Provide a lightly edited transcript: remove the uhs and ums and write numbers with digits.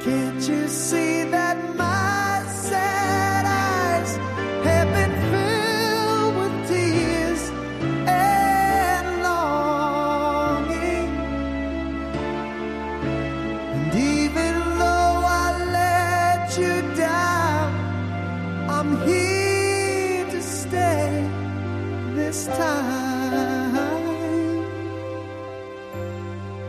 Can't you see that my sad eyes have been filled with tears and longing? And even though I let you down, I'm here to stay this time.